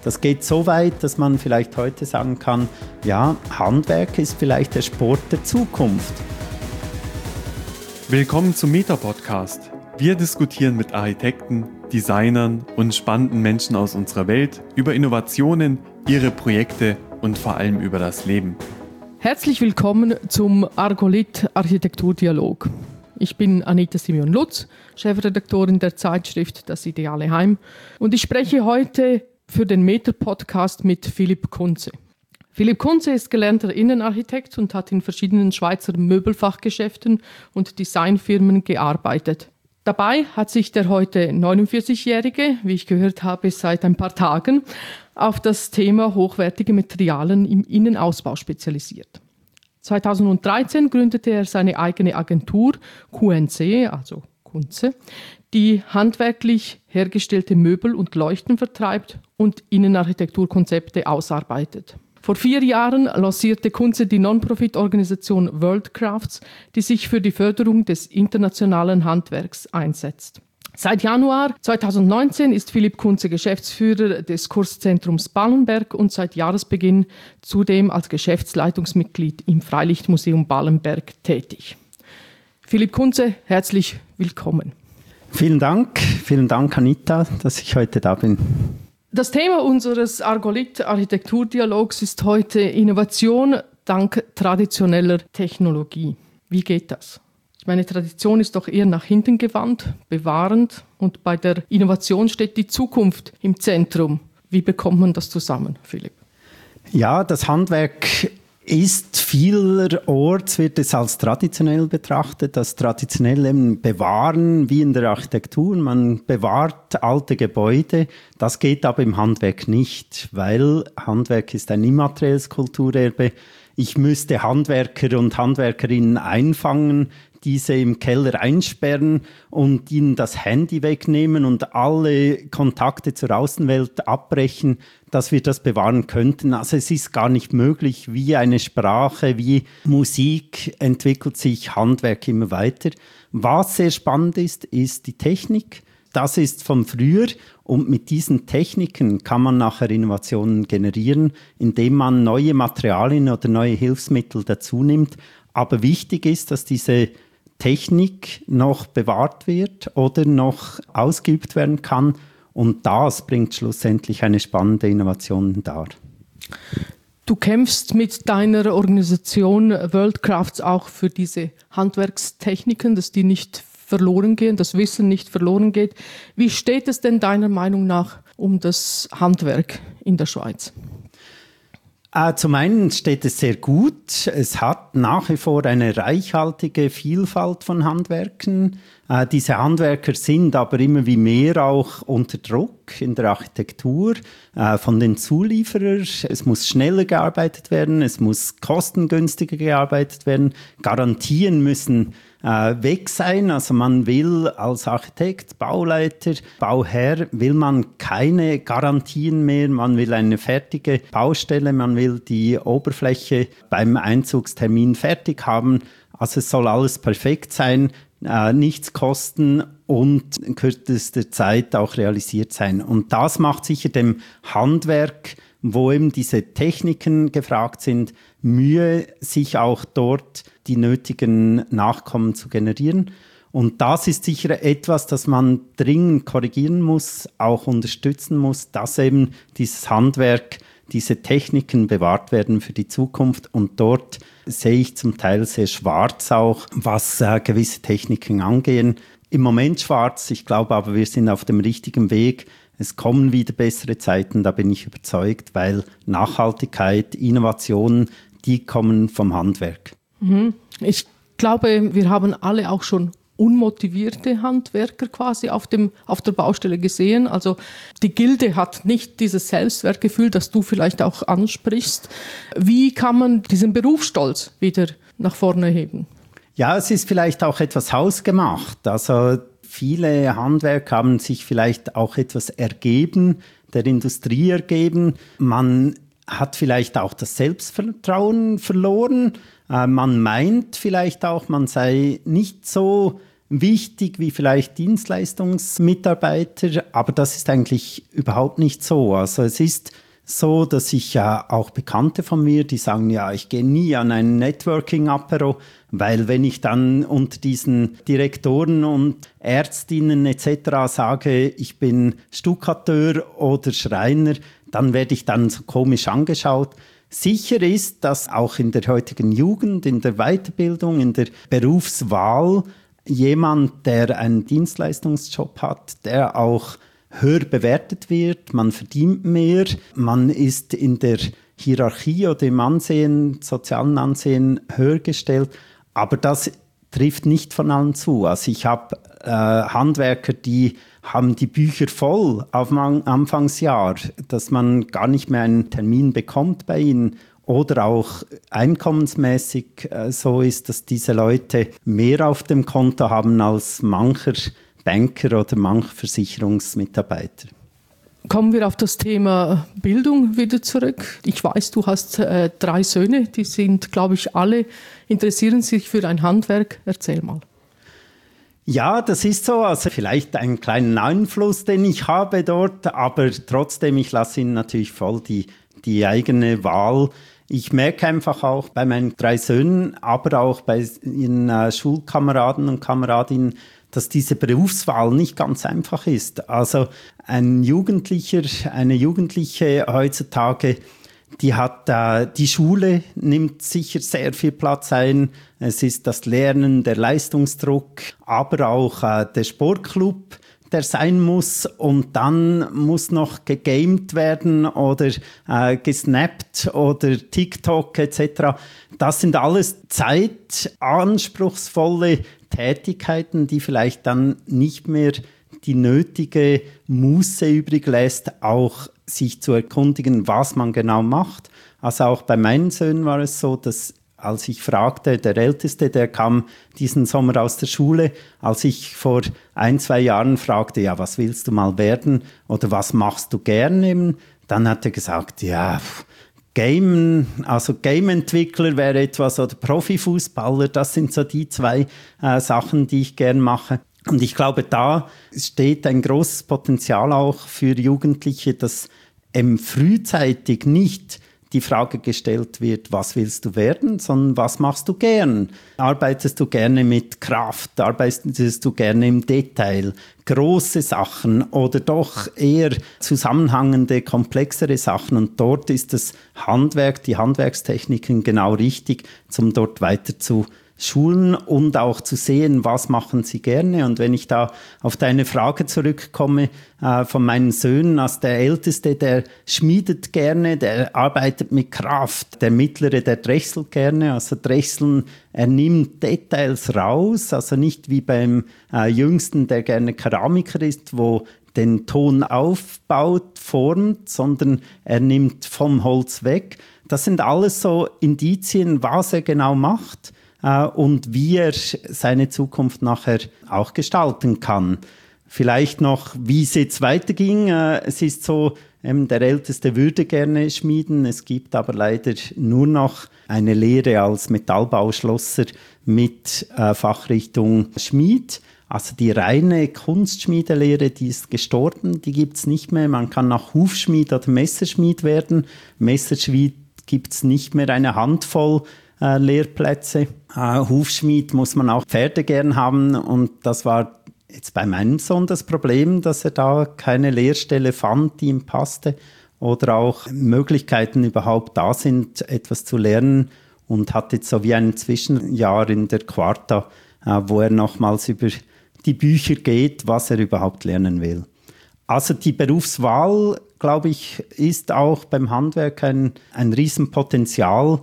Das geht so weit, dass man vielleicht heute sagen kann, ja, Handwerk ist vielleicht der Sport der Zukunft. Willkommen zum Meta-Podcast. Wir diskutieren mit Architekten, Designern und spannenden Menschen aus unserer Welt über Innovationen, ihre Projekte und vor allem über das Leben. Herzlich willkommen zum Argolith Architekturdialog. Ich bin Anita Simeon-Lutz, Chefredaktorin der Zeitschrift Das Ideale Heim, und ich spreche heute für den Meta-Podcast mit Philipp Kunze. Philipp Kunze ist gelernter Innenarchitekt und hat in verschiedenen Schweizer Möbelfachgeschäften und Designfirmen gearbeitet. Dabei hat sich der heute 49-Jährige, wie ich gehört habe, seit ein paar Tagen auf das Thema hochwertige Materialien im Innenausbau spezialisiert. 2013 gründete er seine eigene Agentur QNC, also Kunze, die handwerklich hergestellte Möbel und Leuchten vertreibt und Innenarchitekturkonzepte ausarbeitet. Vor 4 Jahren lancierte Kunze die Non-Profit-Organisation Worldcrafts, die sich für die Förderung des internationalen Handwerks einsetzt. Seit Januar 2019 ist Philipp Kunze Geschäftsführer des Kurszentrums Ballenberg und seit Jahresbeginn zudem als Geschäftsleitungsmitglied im Freilichtmuseum Ballenberg tätig. Philipp Kunze, herzlich willkommen. Vielen Dank Anita, dass ich heute da bin. Das Thema unseres Argolith Architekturdialogs ist heute Innovation dank traditioneller Technologie. Wie geht das? Ich meine, Tradition ist doch eher nach hinten gewandt, bewahrend, und bei der Innovation steht die Zukunft im Zentrum. Wie bekommt man das zusammen, Philipp? Ja, das Handwerk ist vielerorts, wird es als traditionell betrachtet, das traditionelle Bewahren wie in der Architektur. Man bewahrt alte Gebäude, das geht aber im Handwerk nicht, weil Handwerk ist ein immaterielles Kulturerbe. Ich müsste Handwerker und Handwerkerinnen einfangen, diese im Keller einsperren und ihnen das Handy wegnehmen und alle Kontakte zur Außenwelt abbrechen, dass wir das bewahren könnten. Also es ist gar nicht möglich, wie eine Sprache, wie Musik entwickelt sich Handwerk immer weiter. Was sehr spannend ist die Technik. Das ist von früher und mit diesen Techniken kann man nachher Innovationen generieren, indem man neue Materialien oder neue Hilfsmittel dazu nimmt. Aber wichtig ist, dass diese Technik noch bewahrt wird oder noch ausgeübt werden kann. Und das bringt schlussendlich eine spannende Innovation dar. Du kämpfst mit deiner Organisation Worldcrafts auch für diese Handwerkstechniken, dass die nicht verloren gehen, das Wissen nicht verloren geht. Wie steht es denn deiner Meinung nach um das Handwerk in der Schweiz? Zum einen steht es sehr gut. Es hat nach wie vor eine reichhaltige Vielfalt von Handwerken. Diese Handwerker sind aber immer wie mehr auch unter Druck in der Architektur von den Zulieferern. Es muss schneller gearbeitet werden, es muss kostengünstiger gearbeitet werden. Garantien müssen weg sein. Also man will als Architekt, Bauleiter, Bauherr, will man keine Garantien mehr. Man will eine fertige Baustelle, man will die Oberfläche beim Einzugstermin fertig haben. Also es soll alles perfekt sein, nichts kosten und in kürzester Zeit auch realisiert sein. Und das macht sicher dem Handwerk, wo eben diese Techniken gefragt sind, Mühe, sich auch dort die nötigen Nachkommen zu generieren. Und das ist sicher etwas, das man dringend korrigieren muss, auch unterstützen muss, dass eben dieses Handwerk, diese Techniken bewahrt werden für die Zukunft. Und dort sehe ich zum Teil sehr schwarz auch, was gewisse Techniken angehen. Im Moment schwarz, ich glaube aber, wir sind auf dem richtigen Weg. Es kommen wieder bessere Zeiten, da bin ich überzeugt, weil Nachhaltigkeit, Innovationen, die kommen vom Handwerk. Ich glaube, wir haben alle auch schon unmotivierte Handwerker quasi auf der Baustelle gesehen. Also die Gilde hat nicht dieses Selbstwertgefühl, das du vielleicht auch ansprichst. Wie kann man diesen Berufsstolz wieder nach vorne heben? Ja, es ist vielleicht auch etwas hausgemacht. Also viele Handwerker haben sich vielleicht auch etwas ergeben, der Industrie ergeben. Man hat vielleicht auch das Selbstvertrauen verloren. Man meint vielleicht auch, man sei nicht so wichtig wie vielleicht Dienstleistungsmitarbeiter, aber das ist eigentlich überhaupt nicht so. Also es ist so, dass ich ja auch Bekannte von mir, die sagen, ja, ich gehe nie an ein Networking-Apero, weil wenn ich dann unter diesen Direktoren und Ärztinnen etc. sage, ich bin Stuckateur oder Schreiner, dann werde ich dann so komisch angeschaut. Sicher ist, dass auch in der heutigen Jugend, in der Weiterbildung, in der Berufswahl jemand, der einen Dienstleistungsjob hat, der auch höher bewertet wird, man verdient mehr, man ist in der Hierarchie oder im Ansehen, sozialen Ansehen höher gestellt, aber das trifft nicht von allen zu. Also ich habe Handwerker, die haben die Bücher voll auf dem Anfangsjahr, dass man gar nicht mehr einen Termin bekommt bei ihnen. Oder auch einkommensmäßig so ist, dass diese Leute mehr auf dem Konto haben als mancher Banker oder mancher Versicherungsmitarbeiter. Kommen wir auf das Thema Bildung wieder zurück. Ich weiß, du hast 3 Söhne, die sind, glaube ich, alle interessieren sich für ein Handwerk. Erzähl mal. Ja, das ist so. Also vielleicht einen kleinen Einfluss, den ich habe dort, aber trotzdem, ich lasse ihnen natürlich voll die eigene Wahl. Ich merke einfach auch bei meinen 3 Söhnen, aber auch bei ihren Schulkameraden und Kameradinnen, dass diese Berufswahl nicht ganz einfach ist. Also ein Jugendlicher, eine Jugendliche heutzutage, die hat die Schule nimmt sicher sehr viel Platz ein. Es ist das Lernen, der Leistungsdruck, aber auch der Sportclub, der sein muss, und dann muss noch gegamed werden oder gesnappt oder TikTok etc. Das sind alles zeitanspruchsvolle Tätigkeiten, die vielleicht dann nicht mehr die nötige Muße übrig lässt, auch sich zu erkundigen, was man genau macht. Also auch bei meinen Söhnen war es so, dass als ich fragte, der Älteste, der kam diesen Sommer aus der Schule, als ich vor 1-2 Jahren fragte, ja, was willst du mal werden oder was machst du gerne, dann hat er gesagt, ja, Game, also Game-Entwickler wäre etwas oder Profifußballer, das sind so die 2 Sachen, die ich gern mache. Und ich glaube, da steht ein großes Potenzial auch für Jugendliche, dass frühzeitig nicht die Frage gestellt wird, was willst du werden, sondern was machst du gern? Arbeitest du gerne mit Kraft? Arbeitest du gerne im Detail? Große Sachen oder doch eher zusammenhängende, komplexere Sachen? Und dort ist das Handwerk, die Handwerkstechniken genau richtig, um dort weiter zu schulen und auch zu sehen, was machen sie gerne. Und wenn ich da auf deine Frage zurückkomme von meinen Söhnen, als der Älteste, der schmiedet gerne, der arbeitet mit Kraft, der Mittlere, der drechselt gerne, also drechseln, er nimmt Details raus, also nicht wie beim Jüngsten, der gerne Keramiker ist, wo den Ton aufbaut, formt, sondern er nimmt vom Holz weg. Das sind alles so Indizien, was er genau macht und wie er seine Zukunft nachher auch gestalten kann. Vielleicht noch, wie es jetzt weiterging. Es ist so, der Älteste würde gerne schmieden. Es gibt aber leider nur noch eine Lehre als Metallbauschlosser mit Fachrichtung Schmied. Also die reine Kunstschmiedelehre, die ist gestorben, die gibt es nicht mehr. Man kann auch Hufschmied oder Messerschmied werden. Messerschmied gibt es nicht mehr, eine Handvoll Lehrplätze. Hufschmied muss man auch Pferde gern haben, und das war jetzt bei meinem Sohn das Problem, dass er da keine Lehrstelle fand, die ihm passte, oder auch Möglichkeiten überhaupt da sind, etwas zu lernen, und hat jetzt so wie ein Zwischenjahr in der Quarta, wo er nochmals über die Bücher geht, was er überhaupt lernen will. Also die Berufswahl, glaube ich, ist auch beim Handwerk ein Riesenpotenzial,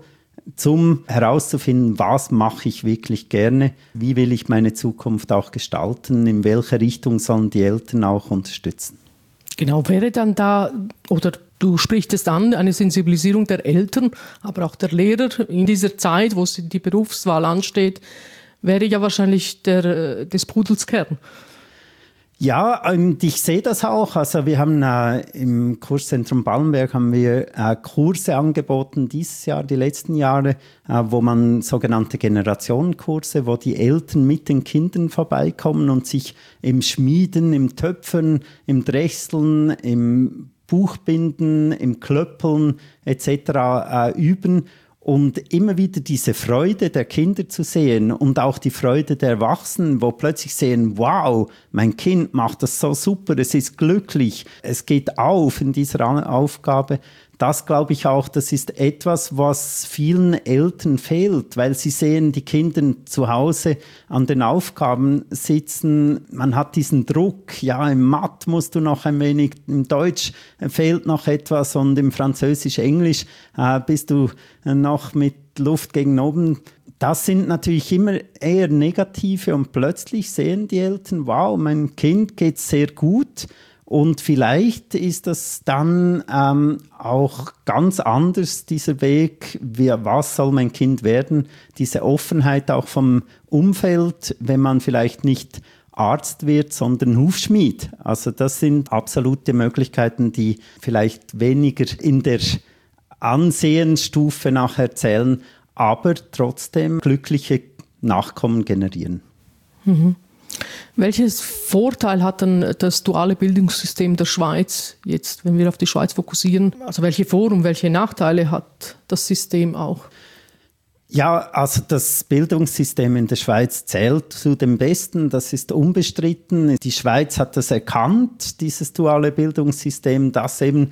zum herauszufinden, was mache ich wirklich gerne, wie will ich meine Zukunft auch gestalten, in welche Richtung sollen die Eltern auch unterstützen. Genau, wäre dann da, oder du sprichst es an, eine Sensibilisierung der Eltern, aber auch der Lehrer in dieser Zeit, wo die Berufswahl ansteht, wäre ja wahrscheinlich des Pudels Kern. Ja, und ich sehe das auch. Also wir haben im Kurszentrum Ballenberg haben wir Kurse angeboten dieses Jahr, die letzten Jahre, wo man sogenannte Generationenkurse, wo die Eltern mit den Kindern vorbeikommen und sich im Schmieden, im Töpfern, im Drechseln, im Buchbinden, im Klöppeln etc. Üben. Und immer wieder diese Freude der Kinder zu sehen und auch die Freude der Erwachsenen, wo plötzlich sehen, wow, mein Kind macht das so super, es ist glücklich, es geht auf in dieser Aufgabe. Das glaube ich auch, das ist etwas, was vielen Eltern fehlt, weil sie sehen die Kinder zu Hause an den Aufgaben sitzen. Man hat diesen Druck, ja, im Mathe musst du noch ein wenig, im Deutsch fehlt noch etwas und im Französisch, Englisch bist du noch mit Luft gegen oben. Das sind natürlich immer eher negative und plötzlich sehen die Eltern, wow, mein Kind geht sehr gut. Und vielleicht ist das dann auch ganz anders, dieser Weg, was soll mein Kind werden, diese Offenheit auch vom Umfeld, wenn man vielleicht nicht Arzt wird, sondern Hufschmied. Also das sind absolute Möglichkeiten, die vielleicht weniger in der Ansehensstufe nachher zählen, aber trotzdem glückliche Nachkommen generieren. Mhm. Welches Vorteil hat dann das duale Bildungssystem der Schweiz jetzt, wenn wir auf die Schweiz fokussieren? Also welche Vor- und welche Nachteile hat das System auch? Ja, also das Bildungssystem in der Schweiz zählt zu den Besten, das ist unbestritten. Die Schweiz hat das erkannt, dieses duale Bildungssystem, dass eben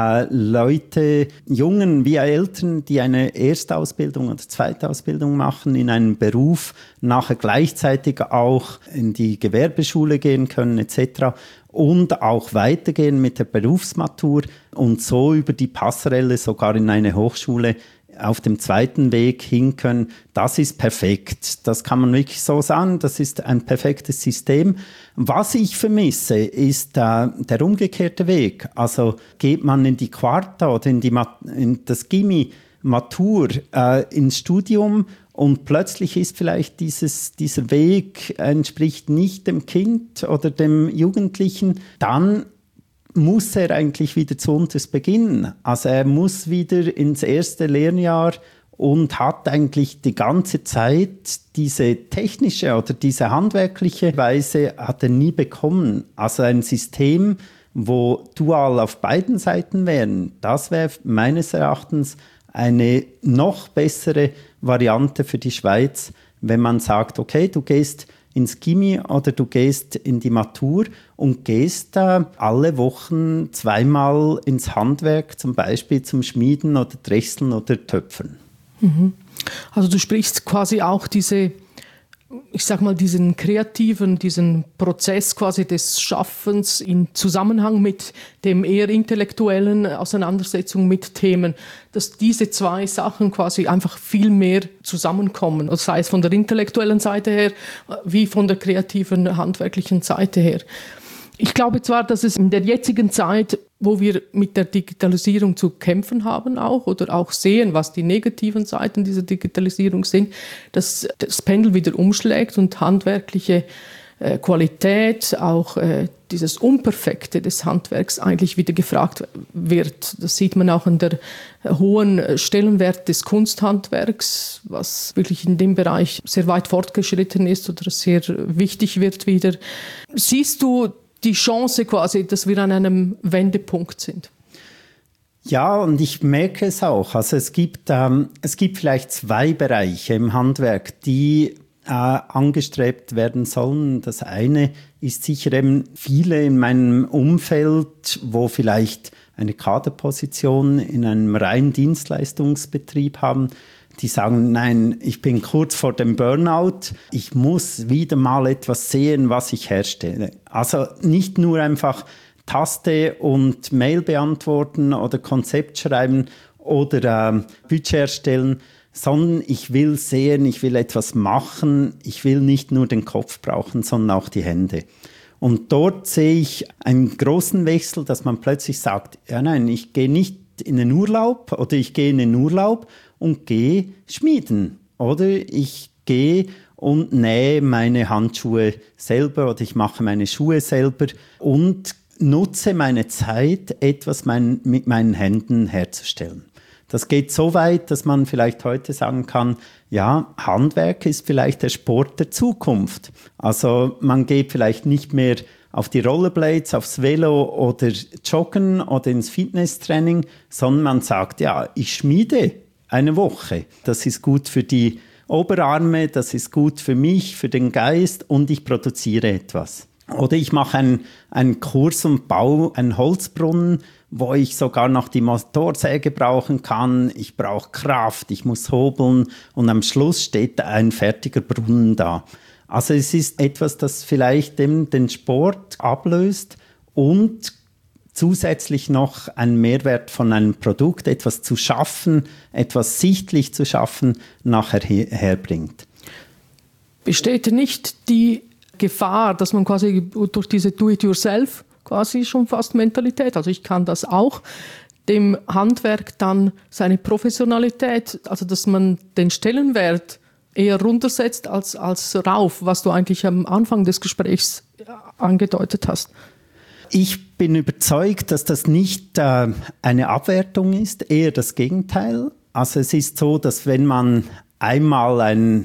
Leute, Jungen wie Eltern, die eine Erstausbildung oder Zweitausbildung machen in einem Beruf, nachher gleichzeitig auch in die Gewerbeschule gehen können etc. und auch weitergehen mit der Berufsmatur und so über die Passerelle sogar in eine Hochschule auf dem zweiten Weg hin können, das ist perfekt. Das kann man wirklich so sagen, das ist ein perfektes System. Was ich vermisse, ist der umgekehrte Weg. Also geht man in die Quarta oder in das Gymi, Matur, ins Studium und plötzlich ist vielleicht dieser Weg entspricht nicht dem Kind oder dem Jugendlichen, dann muss er eigentlich wieder zu uns beginnen. Also er muss wieder ins erste Lehrjahr und hat eigentlich die ganze Zeit diese technische oder diese handwerkliche Weise hat er nie bekommen. Also ein System, wo dual auf beiden Seiten wären, das wäre meines Erachtens eine noch bessere Variante für die Schweiz, wenn man sagt, okay, du gehst ins Gymi oder du gehst in die Matur und gehst alle Wochen zweimal ins Handwerk, zum Beispiel zum Schmieden oder Drechseln oder Töpfern. Also du sprichst quasi auch diesen kreativen, diesen Prozess quasi des Schaffens in Zusammenhang mit dem eher intellektuellen Auseinandersetzung mit Themen, dass diese zwei Sachen quasi einfach viel mehr zusammenkommen, also sei es von der intellektuellen Seite her, wie von der kreativen, handwerklichen Seite her. Ich glaube zwar, dass es in der jetzigen Zeit, wo wir mit der Digitalisierung zu kämpfen haben auch oder auch sehen, was die negativen Seiten dieser Digitalisierung sind, dass das Pendel wieder umschlägt und handwerkliche Qualität, auch dieses Unperfekte des Handwerks eigentlich wieder gefragt wird. Das sieht man auch an der hohen Stellenwert des Kunsthandwerks, was wirklich in dem Bereich sehr weit fortgeschritten ist oder sehr wichtig wird wieder. Siehst du die Chance quasi, dass wir an einem Wendepunkt sind? Ja, und ich merke es auch. Also es gibt vielleicht zwei Bereiche im Handwerk, die angestrebt werden sollen. Das eine ist sicher eben viele in meinem Umfeld, wo vielleicht eine Kaderposition in einem reinen Dienstleistungsbetrieb haben, die sagen, nein, ich bin kurz vor dem Burnout, ich muss wieder mal etwas sehen, was ich herstelle. Also nicht nur einfach Taste und Mail beantworten oder Konzept schreiben oder Budget erstellen, sondern ich will sehen, ich will etwas machen, ich will nicht nur den Kopf brauchen, sondern auch die Hände. Und dort sehe ich einen großen Wechsel, dass man plötzlich sagt, ja nein, ich gehe nicht in den Urlaub oder ich gehe in den Urlaub und gehe schmieden. Oder ich gehe und nähe meine Handschuhe selber oder ich mache meine Schuhe selber und nutze meine Zeit, etwas mit meinen Händen herzustellen. Das geht so weit, dass man vielleicht heute sagen kann, ja, Handwerk ist vielleicht der Sport der Zukunft. Also man geht vielleicht nicht mehr auf die Rollerblades, aufs Velo oder joggen oder ins Fitnesstraining, sondern man sagt, ja, ich schmiede eine Woche. Das ist gut für die Oberarme, das ist gut für mich, für den Geist und ich produziere etwas. Oder ich mache einen Kurs und baue einen Holzbrunnen, wo ich sogar noch die Motorsäge brauchen kann. Ich brauche Kraft, ich muss hobeln und am Schluss steht ein fertiger Brunnen da. Also es ist etwas, das vielleicht den Sport ablöst und zusätzlich noch einen Mehrwert von einem Produkt, etwas zu schaffen, etwas sichtlich zu schaffen, nachher herbringt. Besteht nicht die Gefahr, dass man quasi durch diese Do-it-yourself quasi schon fast Mentalität, also ich kann das auch, dem Handwerk dann seine Professionalität, also dass man den Stellenwert eher runtersetzt als rauf, was du eigentlich am Anfang des Gesprächs angedeutet hast? Ich bin überzeugt, dass das nicht eine Abwertung ist, eher das Gegenteil. Also es ist so, dass wenn man einmal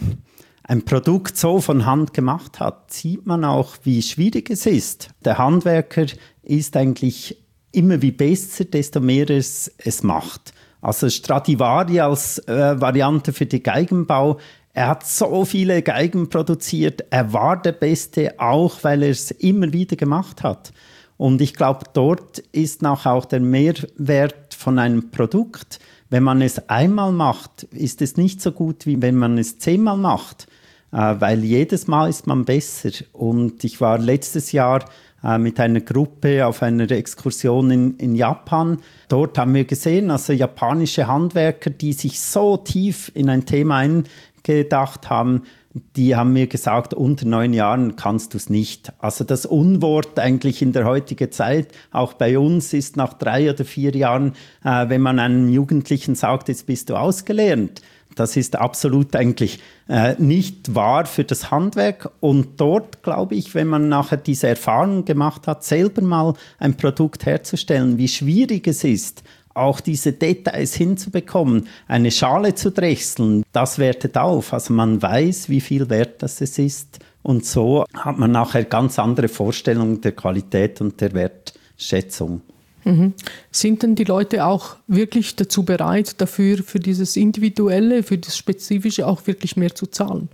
ein Produkt so von Hand gemacht hat, sieht man auch, wie schwierig es ist. Der Handwerker ist eigentlich immer wie besser, desto mehr es macht. Also Stradivari als Variante für den Geigenbau, er hat so viele Geigen produziert, er war der Beste, auch weil er es immer wieder gemacht hat. Und ich glaube, dort ist nachher auch der Mehrwert von einem Produkt. Wenn man es einmal macht, ist es nicht so gut, wie wenn man es 10-mal macht. Weil jedes Mal ist man besser. Und ich war letztes Jahr mit einer Gruppe auf einer Exkursion in Japan. Dort haben wir gesehen, also japanische Handwerker, die sich so tief in ein Thema eingedacht haben, die haben mir gesagt, unter 9 Jahren kannst du es nicht. Also das Unwort eigentlich in der heutigen Zeit, auch bei uns, ist nach 3 oder 4 Jahren, wenn man einem Jugendlichen sagt, jetzt bist du ausgelernt. Das ist absolut eigentlich nicht wahr für das Handwerk. Und dort, glaube ich, wenn man nachher diese Erfahrung gemacht hat, selber mal ein Produkt herzustellen, wie schwierig es ist, auch diese Details hinzubekommen, eine Schale zu drechseln, das wertet auf. Also man weiß, wie viel wert das ist. Und so hat man nachher ganz andere Vorstellungen der Qualität und der Wertschätzung. Mhm. Sind denn die Leute auch wirklich dazu bereit, dafür für dieses Individuelle, für das Spezifische auch wirklich mehr zu zahlen?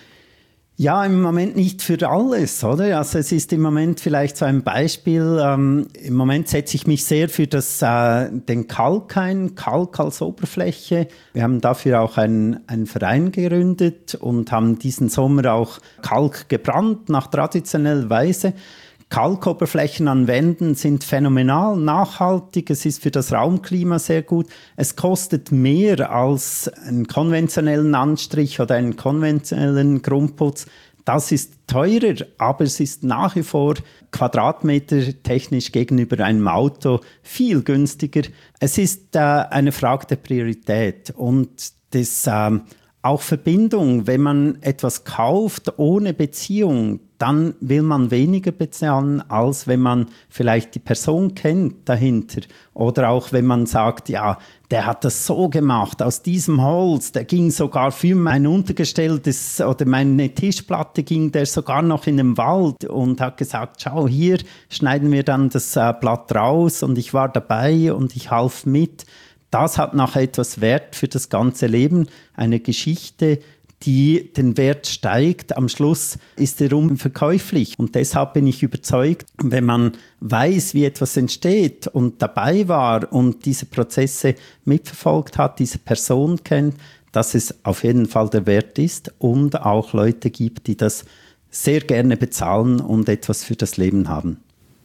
Ja, im Moment nicht für alles, oder? Also es ist im Moment vielleicht so ein Beispiel. Im Moment setze ich mich sehr für den Kalk ein, Kalk als Oberfläche. Wir haben dafür auch einen Verein gegründet und haben diesen Sommer auch Kalk gebrannt nach traditioneller Weise. Kalkoberflächen an Wänden sind phänomenal nachhaltig, es ist für das Raumklima sehr gut. Es kostet mehr als einen konventionellen Anstrich oder einen konventionellen Grundputz. Das ist teurer, aber es ist nach wie vor quadratmetertechnisch gegenüber einem Auto viel günstiger. Es ist eine Frage der Priorität und des auch Verbindung. Wenn man etwas kauft ohne Beziehung, dann will man weniger bezahlen, als wenn man vielleicht die Person kennt dahinter. Oder auch wenn man sagt, ja, der hat das so gemacht, aus diesem Holz, der ging sogar für mein Untergestell oder meine Tischplatte ging der sogar noch in den Wald und hat gesagt, schau, hier schneiden wir dann das Blatt raus und ich war dabei und ich half mit. Das hat nachher etwas Wert für das ganze Leben, eine Geschichte, die den Wert steigt. Am Schluss ist er unverkäuflich. Und deshalb bin ich überzeugt, wenn man weiß, wie etwas entsteht und dabei war und diese Prozesse mitverfolgt hat, diese Person kennt, dass es auf jeden Fall der Wert ist und auch Leute gibt, die das sehr gerne bezahlen und etwas für das Leben haben.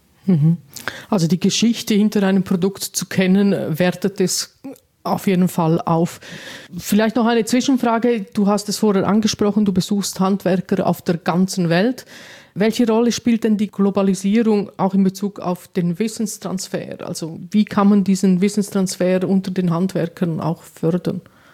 Also die Geschichte hinter einem Produkt zu kennen, wertet es auf jeden Fall auf. Vielleicht noch eine Zwischenfrage. Du hast es vorher angesprochen, du besuchst Handwerker auf der ganzen Welt. Welche Rolle spielt denn die Globalisierung auch in Bezug auf den Wissenstransfer? Also wie kann man diesen Wissenstransfer unter den Handwerkern auch fördern?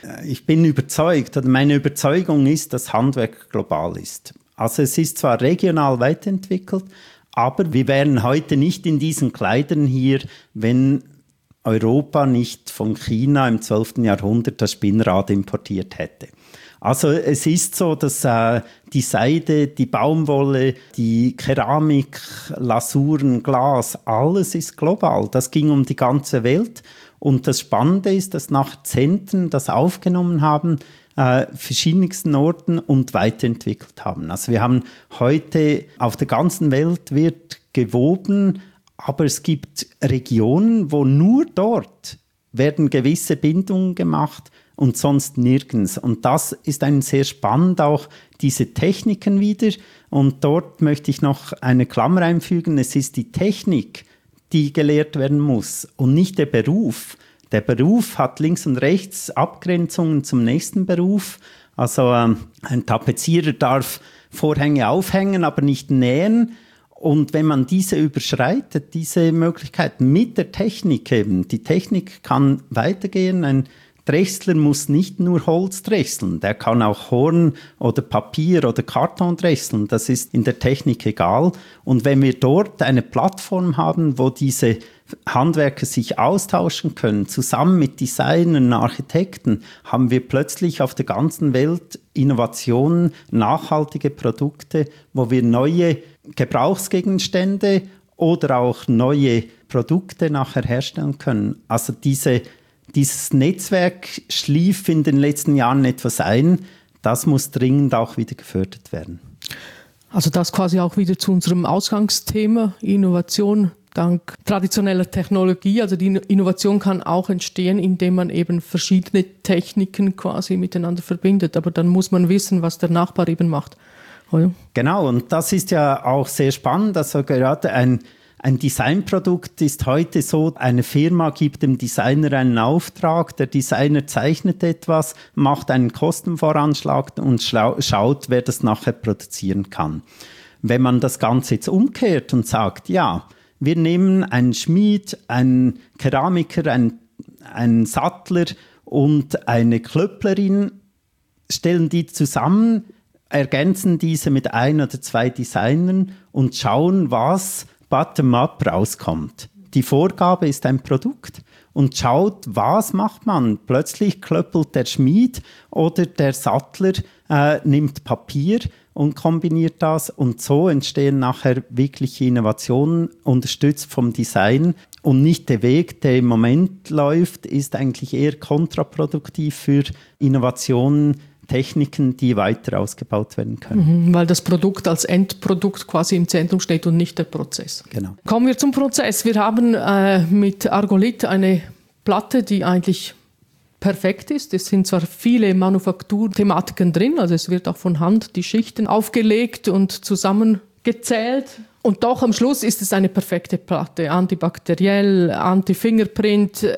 Ich bin überzeugt, oder meine Überzeugung ist, dass Handwerk global ist. Also es ist zwar regional weiterentwickelt, aber wir wären heute nicht in diesen Kleidern hier, wenn Europa nicht von China im 12. Jahrhundert das Spinnrad importiert hätte. Also es ist so, dass die Seide, die Baumwolle, die Keramik, Lasuren, Glas, alles ist global. Das ging um die ganze Welt. Und das Spannende ist, dass nach Zentren das aufgenommen haben, verschiedensten Orten und weiterentwickelt haben. Also wir haben heute auf der ganzen Welt wird gewoben, aber es gibt Regionen, wo nur dort werden gewisse Bindungen gemacht und sonst nirgends. Und das ist ein sehr spannend, auch diese Techniken wieder. Und dort möchte ich noch eine Klammer einfügen. Es ist die Technik, die gelehrt werden muss und nicht der Beruf. Der Beruf hat links und rechts Abgrenzungen zum nächsten Beruf. Also ein Tapezierer darf Vorhänge aufhängen, aber nicht nähen. Und wenn man diese überschreitet, diese Möglichkeiten mit der Technik eben, die Technik kann weitergehen. Ein Drechsler muss nicht nur Holz drechseln, der kann auch Horn oder Papier oder Karton drechseln. Das ist in der Technik egal. Und wenn wir dort eine Plattform haben, wo diese Handwerker sich austauschen können, zusammen mit Designern, Architekten, haben wir plötzlich auf der ganzen Welt Innovationen, nachhaltige Produkte, wo wir neue Gebrauchsgegenstände oder auch neue Produkte nachher herstellen können. Also dieses Netzwerk schlief in den letzten Jahren etwas ein. Das muss dringend auch wieder gefördert werden. Also das quasi auch wieder zu unserem Ausgangsthema, Innovation dank traditioneller Technologie. Also die Innovation kann auch entstehen, indem man eben verschiedene Techniken quasi miteinander verbindet. Aber dann muss man wissen, was der Nachbar eben macht. Oder? Genau, und das ist ja auch sehr spannend. Also gerade ein Designprodukt ist heute so, eine Firma gibt dem Designer einen Auftrag, der Designer zeichnet etwas, macht einen Kostenvoranschlag und schaut, wer das nachher produzieren kann. Wenn man das Ganze jetzt umkehrt und sagt, ja, wir nehmen einen Schmied, einen Keramiker, einen Sattler und eine Klöpplerin, stellen die zusammen, ergänzen diese mit 1 oder 2 Designern und schauen, was bottom-up rauskommt. Die Vorgabe ist ein Produkt und schaut, was macht man. Plötzlich klöppelt der Schmied oder der Sattler, nimmt Papier und kombiniert das und so entstehen nachher wirkliche Innovationen, unterstützt vom Design und nicht der Weg, der im Moment läuft, ist eigentlich eher kontraproduktiv für Innovationen, Techniken, die weiter ausgebaut werden können. Weil das Produkt als Endprodukt quasi im Zentrum steht und nicht der Prozess. Genau. Kommen wir zum Prozess. Wir haben mit Argolith eine Platte, die eigentlich perfekt ist. Es sind zwar viele Manufakturthematiken drin, also es wird auch von Hand die Schichten aufgelegt und zusammengezählt. Und doch am Schluss ist es eine perfekte Platte, antibakteriell, Anti-Fingerprint.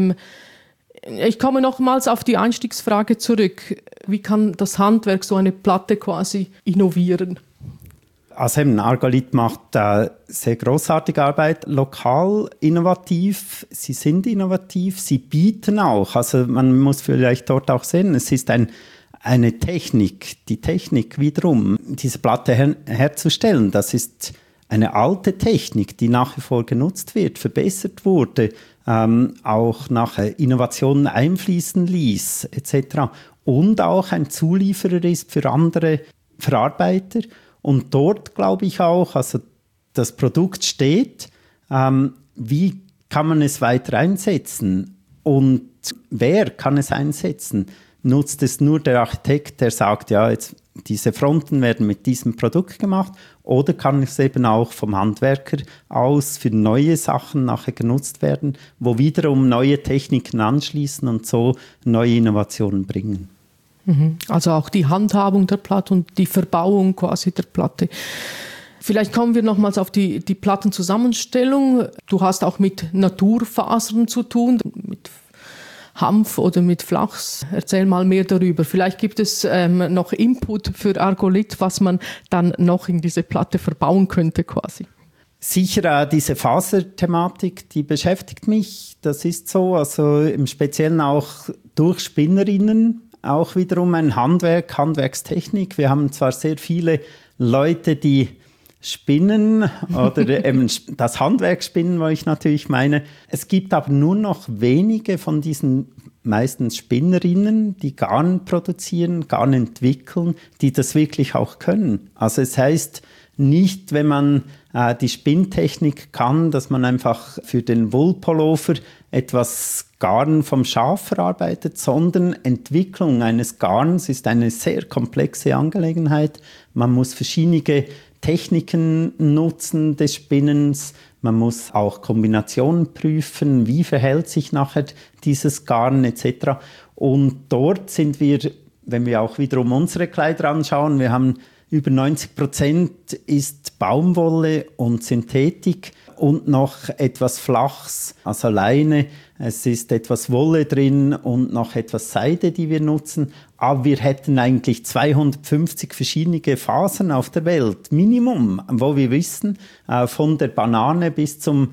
Ich komme nochmals auf die Einstiegsfrage zurück. Wie kann das Handwerk so eine Platte quasi innovieren? Also eben, Argolith macht sehr großartige Arbeit, lokal innovativ. Sie sind innovativ, sie bieten auch. Also man muss vielleicht dort auch sehen, es ist eine Technik, die Technik wiederum, diese Platte herzustellen. Das ist eine alte Technik, die nach wie vor genutzt wird, verbessert wurde, auch nachher Innovationen einfließen ließ, etc. Und auch ein Zulieferer ist für andere Verarbeiter. Und dort glaube ich auch, also das Produkt steht, wie kann man es weiter einsetzen und wer kann es einsetzen? Nutzt es nur der Architekt, der sagt, ja, jetzt diese Fronten werden mit diesem Produkt gemacht, oder kann es eben auch vom Handwerker aus für neue Sachen nachher genutzt werden, wo wiederum neue Techniken anschließen und so neue Innovationen bringen. Also auch die Handhabung der Platte und die Verbauung quasi der Platte. Vielleicht kommen wir nochmals auf die Plattenzusammenstellung. Du hast auch mit Naturfasern zu tun, mit Hanf oder mit Flachs. Erzähl mal mehr darüber. Vielleicht gibt es noch Input für Argolith, was man dann noch in diese Platte verbauen könnte quasi. Sicher diese Faserthematik, die beschäftigt mich, das ist so, also im Speziellen auch durch Spinnerinnen, auch wiederum ein Handwerk, Handwerkstechnik. Wir haben zwar sehr viele Leute, die spinnen oder eben das Handwerk spinnen, was ich natürlich meine. Es gibt aber nur noch wenige von diesen meistens Spinnerinnen, die Garn produzieren, Garn entwickeln, die das wirklich auch können. Also es heißt nicht, wenn man die Spinntechnik kann, dass man einfach für den Wollpullover etwas Garn vom Schaf verarbeitet, sondern Entwicklung eines Garns ist eine sehr komplexe Angelegenheit. Man muss verschiedene Techniken nutzen des Spinnens. Man muss auch Kombinationen prüfen, wie verhält sich nachher dieses Garn etc. Und dort sind wir, wenn wir auch wiederum unsere Kleider anschauen, wir haben über 90% ist Baumwolle und Synthetik und noch etwas Flachs, also Leine. Es ist etwas Wolle drin und noch etwas Seide, die wir nutzen. Aber wir hätten eigentlich 250 verschiedene Fasern auf der Welt, Minimum, wo wir wissen, von der Banane bis zum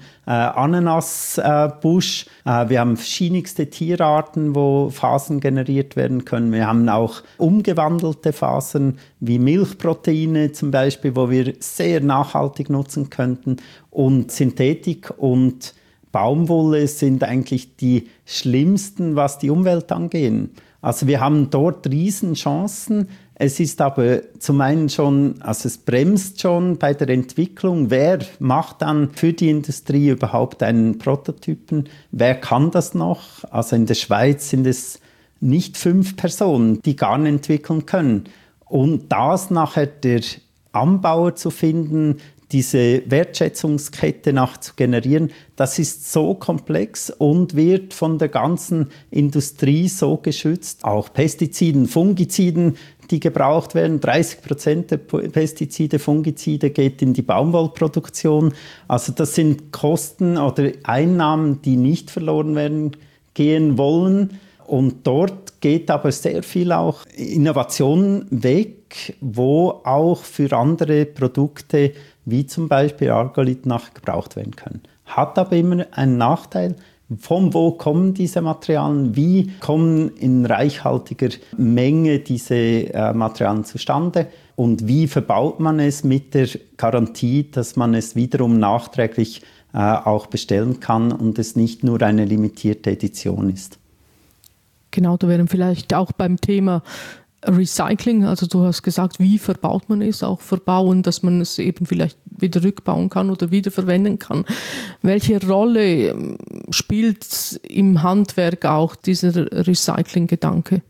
Ananasbusch. Wir haben verschiedenste Tierarten, wo Fasern generiert werden können. Wir haben auch umgewandelte Fasern wie Milchproteine zum Beispiel, wo wir sehr nachhaltig nutzen könnten. Und Synthetik und Baumwolle sind eigentlich die schlimmsten, was die Umwelt angehen. Also wir haben dort Riesenchancen. Es ist aber zum einen schon, also es bremst schon bei der Entwicklung. Wer macht dann für die Industrie überhaupt einen Prototypen? Wer kann das noch? Also in der Schweiz sind es nicht 5 Personen, die Garn entwickeln können. Und das nachher der Anbauer zu finden, diese Wertschätzungskette nach zu generieren, das ist so komplex und wird von der ganzen Industrie so geschützt. Auch Pestiziden, Fungiziden, die gebraucht werden. 30% der Pestizide, Fungizide geht in die Baumwollproduktion. Also das sind Kosten oder Einnahmen, die nicht verloren gehen wollen. Und dort geht aber sehr viel auch Innovation weg, wo auch für andere Produkte wie zum Beispiel Argolit nachgebraucht werden können. Hat aber immer einen Nachteil. Von wo kommen diese Materialien? Wie kommen in reichhaltiger Menge diese Materialien zustande? Und wie verbaut man es mit der Garantie, dass man es wiederum nachträglich auch bestellen kann und es nicht nur eine limitierte Edition ist? Genau, da wären vielleicht auch beim Thema Recycling, also du hast gesagt, wie verbaut man es, auch verbauen, dass man es eben vielleicht wieder rückbauen kann oder wiederverwenden kann. Welche Rolle spielt im Handwerk auch dieser Recycling-Gedanke?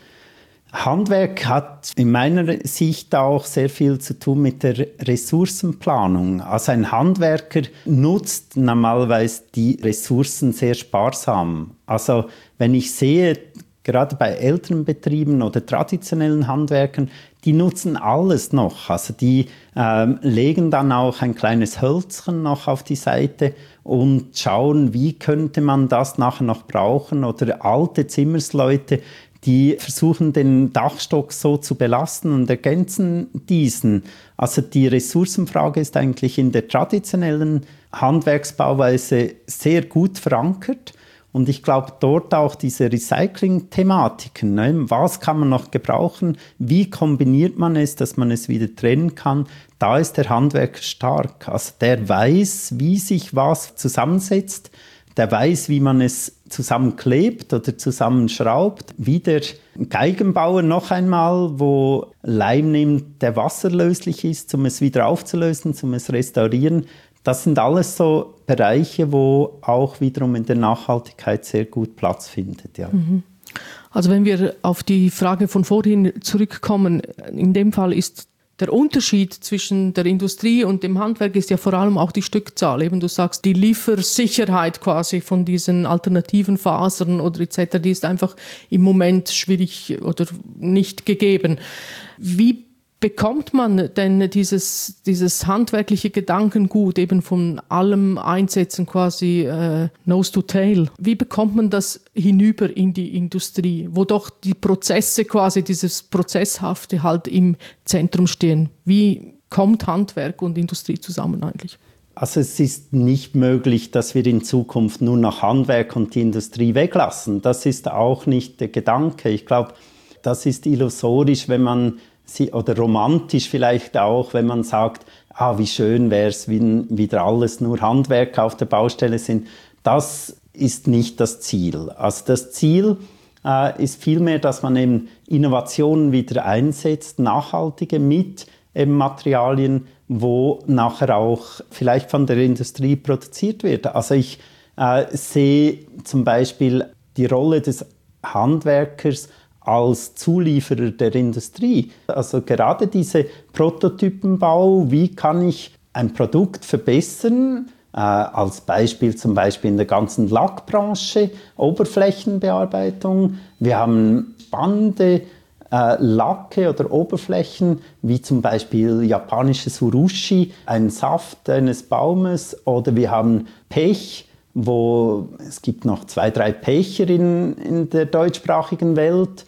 Handwerk hat in meiner Sicht auch sehr viel zu tun mit der Ressourcenplanung. Also ein Handwerker nutzt normalerweise die Ressourcen sehr sparsam. Also wenn ich sehe, gerade bei älteren Betrieben oder traditionellen Handwerkern, die nutzen alles noch. Also die legen dann auch ein kleines Hölzchen noch auf die Seite und schauen, wie könnte man das nachher noch brauchen. Oder alte Zimmersleute, die versuchen, den Dachstock so zu belasten und ergänzen diesen. Also die Ressourcenfrage ist eigentlich in der traditionellen Handwerksbauweise sehr gut verankert. Und ich glaube, dort auch diese Recycling-Thematiken, ne? Was kann man noch gebrauchen? Wie kombiniert man es, dass man es wieder trennen kann? Da ist der Handwerker stark. Also der weiß, wie sich was zusammensetzt. Der weiß, wie man es zusammenklebt oder zusammenschraubt. Wie der Geigenbauer noch einmal, wo Leim nimmt, der wasserlöslich ist, um es wieder aufzulösen, um es restaurieren. Das sind alles so Bereiche, wo auch wiederum in der Nachhaltigkeit sehr gut Platz findet. Ja. Also wenn wir auf die Frage von vorhin zurückkommen, in dem Fall ist der Unterschied zwischen der Industrie und dem Handwerk ist ja vor allem auch die Stückzahl. Eben du sagst, die Liefersicherheit quasi von diesen alternativen Fasern oder etc., die ist einfach im Moment schwierig oder nicht gegeben. Wie bekommt man denn dieses handwerkliche Gedankengut eben von allem Einsetzen quasi nose to tail? Wie bekommt man das hinüber in die Industrie, wo doch die Prozesse quasi, dieses Prozesshafte halt im Zentrum stehen? Wie kommt Handwerk und Industrie zusammen eigentlich? Also es ist nicht möglich, dass wir in Zukunft nur noch Handwerk und die Industrie weglassen. Das ist auch nicht der Gedanke. Ich glaube, das ist illusorisch, wenn man oder romantisch vielleicht auch, wenn man sagt, wie schön wäre es, wenn wieder alles nur Handwerker auf der Baustelle sind. Das ist nicht das Ziel. Also das Ziel ist vielmehr, dass man eben Innovationen wieder einsetzt, nachhaltige mit eben Materialien, wo nachher auch vielleicht von der Industrie produziert wird. Also ich sehe zum Beispiel die Rolle des Handwerkers als Zulieferer der Industrie. Also gerade diese Prototypenbau, wie kann ich ein Produkt verbessern, als Beispiel zum Beispiel in der ganzen Lackbranche, Oberflächenbearbeitung. Wir haben spannende Lacke oder Oberflächen, wie zum Beispiel japanisches Urushi, ein Saft eines Baumes, oder wir haben Pech, wo es gibt noch 2, 3 Pecher in der deutschsprachigen Welt,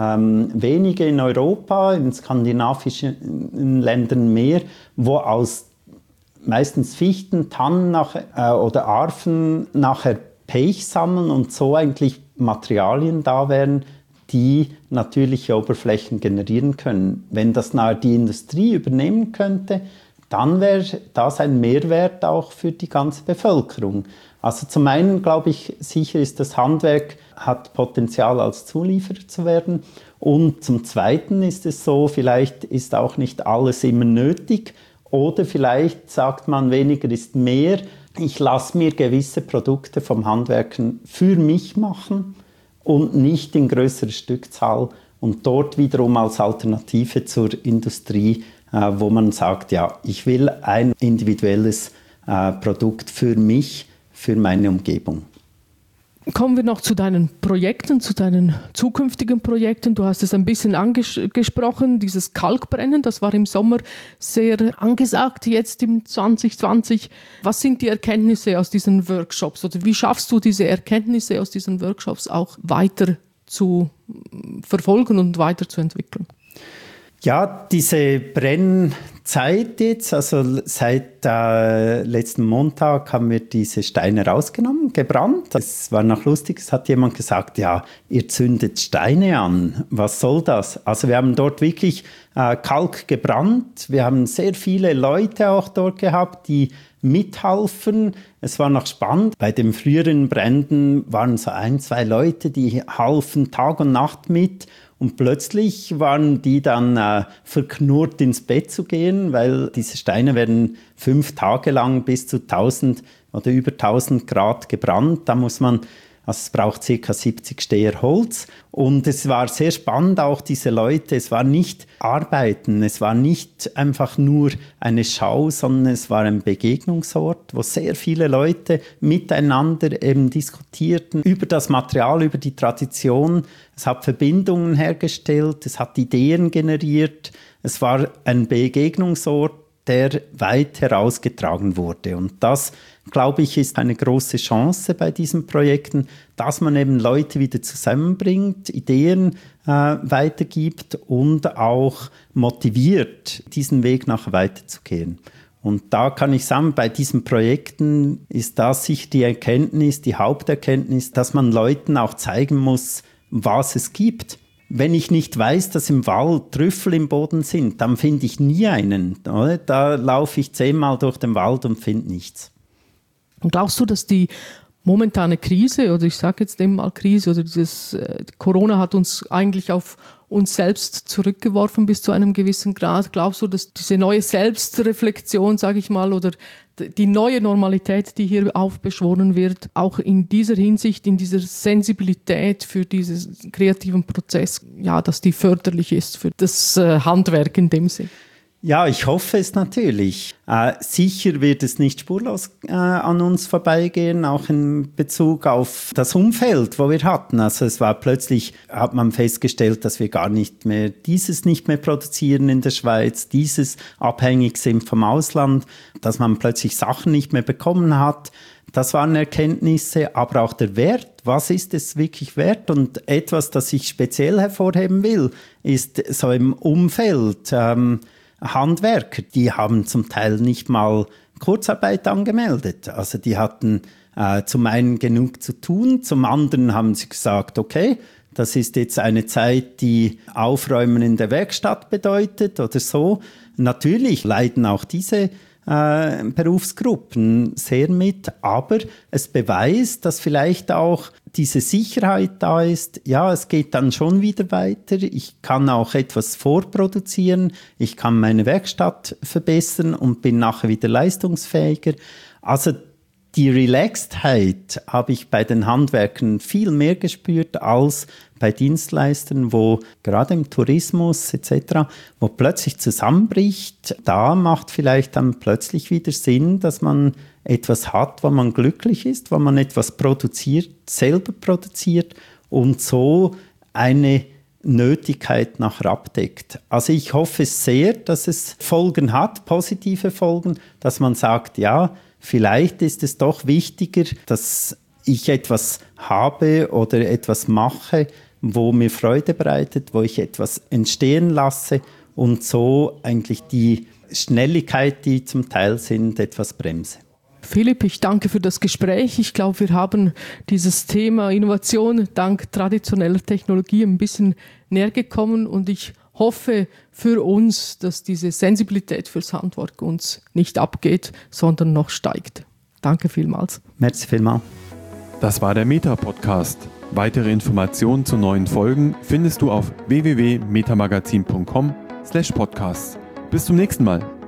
wenige in Europa, in skandinavischen Ländern mehr, wo aus meistens Fichten, Tannen oder Arven nachher Pech sammeln und so eigentlich Materialien da wären, die natürliche Oberflächen generieren können. Wenn das nachher die Industrie übernehmen könnte, dann wäre das ein Mehrwert auch für die ganze Bevölkerung. Also zum einen glaube ich, sicher ist das Handwerk, hat Potenzial als Zulieferer zu werden. Und zum Zweiten ist es so, vielleicht ist auch nicht alles immer nötig. Oder vielleicht sagt man, weniger ist mehr. Ich lasse mir gewisse Produkte vom Handwerken für mich machen und nicht in größerer Stückzahl und dort wiederum als Alternative zur Industrie, wo man sagt, ja, ich will ein individuelles Produkt für mich, für meine Umgebung. Kommen wir noch zu deinen Projekten, zu deinen zukünftigen Projekten. Du hast es ein bisschen angesprochen, dieses Kalkbrennen, das war im Sommer sehr angesagt, jetzt im 2020. Was sind die Erkenntnisse aus diesen Workshops oder wie schaffst du diese Erkenntnisse aus diesen Workshops auch weiter zu verfolgen und weiterzuentwickeln? Ja, diese Brennzeit jetzt, also seit letzten Montag haben wir diese Steine rausgenommen, gebrannt. Es war noch lustig, es hat jemand gesagt, ja, ihr zündet Steine an, was soll das? Also wir haben dort wirklich Kalk gebrannt, wir haben sehr viele Leute auch dort gehabt, die mithalfen. Es war noch spannend. Bei den früheren Bränden waren so 1, 2 Leute, die halfen Tag und Nacht mit. Und plötzlich waren die dann verknurrt ins Bett zu gehen, weil diese Steine werden 5 Tage lang bis zu 1000 oder über 1000 Grad gebrannt. Da muss man, also es braucht ca. 70 Steher Holz. Und es war sehr spannend, auch diese Leute, es war nicht Arbeiten, es war nicht einfach nur eine Schau, sondern es war ein Begegnungsort, wo sehr viele Leute miteinander eben diskutierten über das Material, über die Tradition. Es hat Verbindungen hergestellt, es hat Ideen generiert, es war ein Begegnungsort, der weit herausgetragen wurde. Und das, glaube ich, ist eine große Chance bei diesen Projekten, dass man eben Leute wieder zusammenbringt, Ideen weitergibt und auch motiviert, diesen Weg nachher weiterzugehen. Und da kann ich sagen, bei diesen Projekten ist das sicher die Erkenntnis, die Haupterkenntnis, dass man Leuten auch zeigen muss, was es gibt. Wenn ich nicht weiß, dass im Wald Trüffel im Boden sind, dann finde ich nie einen. Oder? Da laufe ich 10-mal durch den Wald und finde nichts. Und glaubst du, dass die momentane Krise, oder ich sage jetzt eben mal Krise, oder dieses Corona hat uns eigentlich auf uns selbst zurückgeworfen bis zu einem gewissen Grad. Glaubst du, dass diese neue Selbstreflexion, sage ich mal, oder die neue Normalität, die hier aufbeschworen wird, auch in dieser Hinsicht, in dieser Sensibilität für diesen kreativen Prozess, ja, dass die förderlich ist für das Handwerk in dem Sinn? Ja, ich hoffe es natürlich. Sicher wird es nicht spurlos an uns vorbeigehen, auch in Bezug auf das Umfeld, wo wir hatten. Also es war plötzlich, hat man festgestellt, dass wir gar nicht mehr produzieren in der Schweiz, dieses abhängig sind vom Ausland, dass man plötzlich Sachen nicht mehr bekommen hat. Das waren Erkenntnisse, aber auch der Wert. Was ist es wirklich wert? Und etwas, das ich speziell hervorheben will, ist so im Umfeld, Handwerker, die haben zum Teil nicht mal Kurzarbeit angemeldet. Also die hatten zum einen genug zu tun, zum anderen haben sie gesagt, okay, das ist jetzt eine Zeit, die Aufräumen in der Werkstatt bedeutet oder so. Natürlich leiden auch diese Berufsgruppen sehr mit, aber es beweist, dass vielleicht auch diese Sicherheit da ist, ja, es geht dann schon wieder weiter, ich kann auch etwas vorproduzieren, ich kann meine Werkstatt verbessern und bin nachher wieder leistungsfähiger. Also die Relaxedheit habe ich bei den Handwerkern viel mehr gespürt als bei Dienstleistern, wo gerade im Tourismus etc., wo plötzlich zusammenbricht. Da macht vielleicht dann plötzlich wieder Sinn, dass man etwas hat, wo man glücklich ist, wo man etwas produziert, selber produziert und so eine Nötigkeit nachher abdeckt. Also ich hoffe sehr, dass es Folgen hat, positive Folgen, dass man sagt, ja, vielleicht ist es doch wichtiger, dass ich etwas habe oder etwas mache, wo mir Freude bereitet, wo ich etwas entstehen lasse und so eigentlich die Schnelligkeit, die zum Teil sind, etwas bremse. Philipp, ich danke für das Gespräch. Ich glaube, wir haben dieses Thema Innovation dank traditioneller Technologie ein bisschen näher gekommen und ich hoffe für uns, dass diese Sensibilität fürs Handwerk uns nicht abgeht, sondern noch steigt. Danke vielmals. Merci vielmals. Das war der Meta-Podcast. Weitere Informationen zu neuen Folgen findest du auf www.metamagazin.com/podcast. Bis zum nächsten Mal.